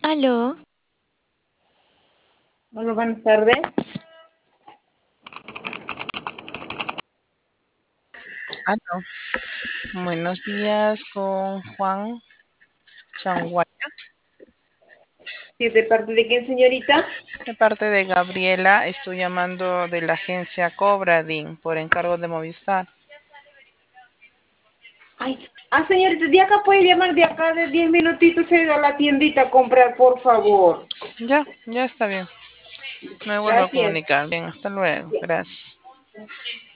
Aló, Hola, buenas tardes. Aló, buenos días con Juan Changuaya, Sí, ¿de parte de quién, señorita? de parte de Gabriela. Estoy llamando de la agencia Cobradin por encargo de Movistar. Ay, señorita, de acá puede llamar de acá de 10 minutitos, he ido a la tiendita a comprar, por favor. Ya está bien. Me vuelvo a Gracias. comunicar. Bien, hasta luego. Gracias.